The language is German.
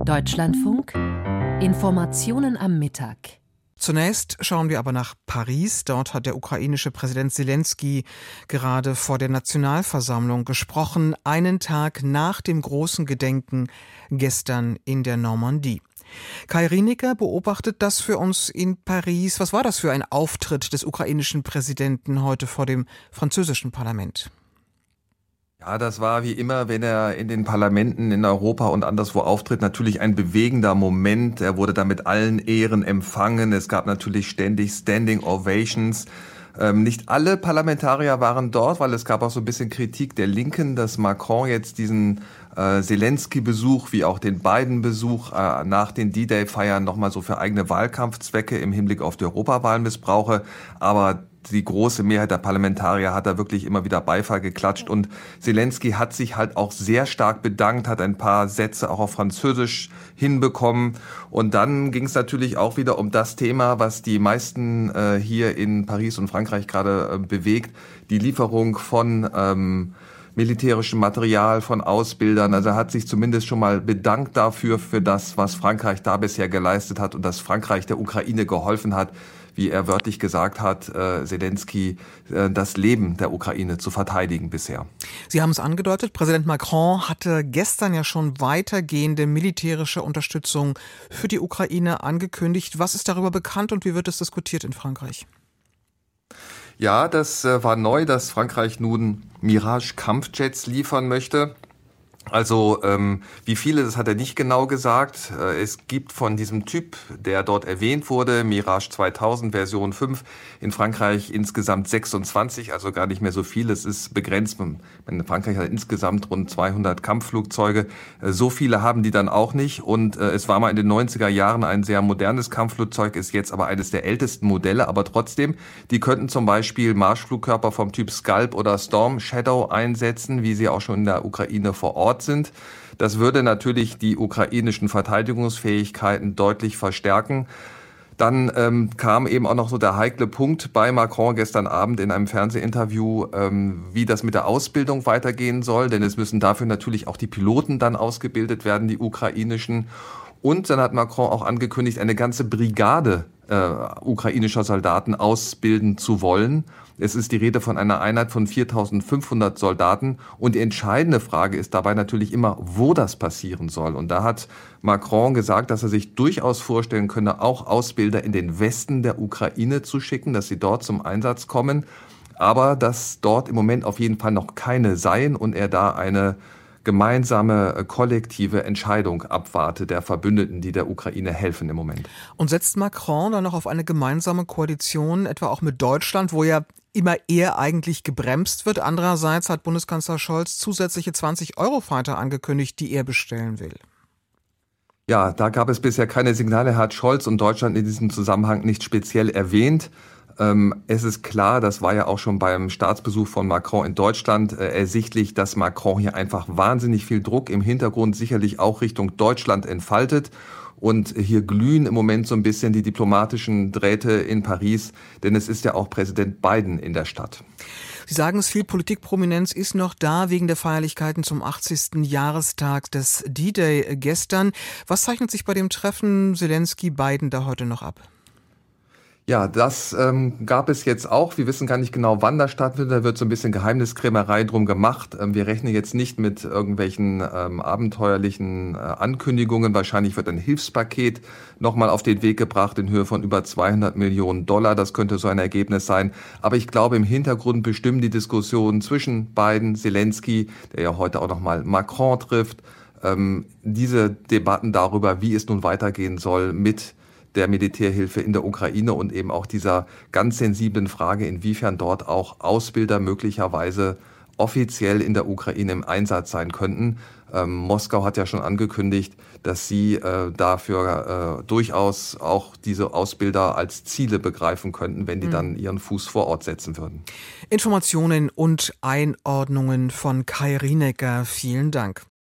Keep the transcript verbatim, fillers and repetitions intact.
Deutschlandfunk Informationen am Mittag. Zunächst schauen wir aber nach Paris. Dort hat der ukrainische Präsident Selenskyj gerade vor der Nationalversammlung gesprochen, einen Tag nach dem großen Gedenken gestern in der Normandie. Kai Rienecker beobachtet das für uns in Paris. Was war das für ein Auftritt des ukrainischen Präsidenten heute vor dem französischen Parlament? Ja, das war wie immer, wenn er in den Parlamenten in Europa und anderswo auftritt, natürlich ein bewegender Moment. Er wurde da mit allen Ehren empfangen. Es gab natürlich ständig Standing Ovations. Ähm, nicht alle Parlamentarier waren dort, weil es gab auch so ein bisschen Kritik der Linken, dass Macron jetzt diesen äh, Selenskyj-Besuch wie auch den Biden-Besuch äh, nach den D-Day-Feiern nochmal so für eigene Wahlkampfzwecke im Hinblick auf die Europawahl missbrauche. Aber die große Mehrheit der Parlamentarier hat da wirklich immer wieder Beifall geklatscht und Selenskyj hat sich halt auch sehr stark bedankt, hat ein paar Sätze auch auf Französisch hinbekommen und dann ging es natürlich auch wieder um das Thema, was die meisten äh, hier in Paris und Frankreich gerade äh, bewegt, die Lieferung von ähm, militärischem Material, von Ausbildern. Also er hat sich zumindest schon mal bedankt dafür, für das, was Frankreich da bisher geleistet hat und dass Frankreich der Ukraine geholfen hat, wie er wörtlich gesagt hat, äh, Selenskyj, äh, das Leben der Ukraine zu verteidigen bisher. Sie haben es angedeutet, Präsident Macron hatte gestern ja schon weitergehende militärische Unterstützung für die Ukraine angekündigt. Was ist darüber bekannt und wie wird es diskutiert in Frankreich? Ja, das äh, war neu, dass Frankreich nun Mirage-Kampfjets liefern möchte. Also ähm, wie viele, das hat er nicht genau gesagt. Äh, es gibt von diesem Typ, der dort erwähnt wurde, Mirage zweitausend Version fünf, in Frankreich insgesamt sechsundzwanzig, also gar nicht mehr so viel. Es ist begrenzt. Frankreich hat insgesamt rund zweihundert Kampfflugzeuge. Äh, so viele haben die dann auch nicht. Und äh, es war mal in den neunziger Jahren ein sehr modernes Kampfflugzeug, ist jetzt aber eines der ältesten Modelle. Aber trotzdem, die könnten zum Beispiel Marschflugkörper vom Typ Scalp oder Storm Shadow einsetzen, wie sie auch schon in der Ukraine vor Ort sind. Das würde natürlich die ukrainischen Verteidigungsfähigkeiten deutlich verstärken. Dann ähm, kam eben auch noch so der heikle Punkt bei Macron gestern Abend in einem Fernsehinterview, ähm, wie das mit der Ausbildung weitergehen soll, denn es müssen dafür natürlich auch die Piloten dann ausgebildet werden, die ukrainischen. Und dann hat Macron auch angekündigt, eine ganze Brigade äh, ukrainischer Soldaten ausbilden zu wollen. Es ist die Rede von einer Einheit von viertausendfünfhundert Soldaten. Und die entscheidende Frage ist dabei natürlich immer, wo das passieren soll. Und da hat Macron gesagt, dass er sich durchaus vorstellen könne, auch Ausbilder in den Westen der Ukraine zu schicken, dass sie dort zum Einsatz kommen. Aber dass dort im Moment auf jeden Fall noch keine seien und er da eine gemeinsame, kollektive Entscheidung abwarte der Verbündeten, die der Ukraine helfen im Moment. Und setzt Macron dann noch auf eine gemeinsame Koalition, etwa auch mit Deutschland, wo ja immer eher eigentlich gebremst wird? Andererseits hat Bundeskanzler Scholz zusätzliche zwanzig Eurofighter angekündigt, die er bestellen will. Ja, da gab es bisher keine Signale, hat Scholz und Deutschland in diesem Zusammenhang nicht speziell erwähnt. Ähm, es ist klar, das war ja auch schon beim Staatsbesuch von Macron in Deutschland äh, ersichtlich, dass Macron hier einfach wahnsinnig viel Druck im Hintergrund sicherlich auch Richtung Deutschland entfaltet. Und hier glühen im Moment so ein bisschen die diplomatischen Drähte in Paris, denn es ist ja auch Präsident Biden in der Stadt. Sie sagen es, viel Politikprominenz ist noch da wegen der Feierlichkeiten zum achtzigsten Jahrestag des D-Day gestern. Was zeichnet sich bei dem Treffen Selenskyj-Biden da heute noch ab? Ja, das ähm, gab es jetzt auch. Wir wissen gar nicht genau, wann das stattfindet. Da wird so ein bisschen Geheimniskrämerei drum gemacht. Ähm, wir rechnen jetzt nicht mit irgendwelchen ähm, abenteuerlichen äh, Ankündigungen. Wahrscheinlich wird ein Hilfspaket nochmal auf den Weg gebracht in Höhe von über zweihundert Millionen Dollar. Das könnte so ein Ergebnis sein. Aber ich glaube, im Hintergrund bestimmen die Diskussionen zwischen Biden, Selenskyj, der ja heute auch nochmal Macron trifft, ähm, diese Debatten darüber, wie es nun weitergehen soll mit der Militärhilfe in der Ukraine und eben auch dieser ganz sensiblen Frage, inwiefern dort auch Ausbilder möglicherweise offiziell in der Ukraine im Einsatz sein könnten. Ähm, Moskau hat ja schon angekündigt, dass sie äh, dafür äh, durchaus auch diese Ausbilder als Ziele begreifen könnten, wenn die mhm. dann ihren Fuß vor Ort setzen würden. Informationen und Einordnungen von Kai Rienecker. Vielen Dank.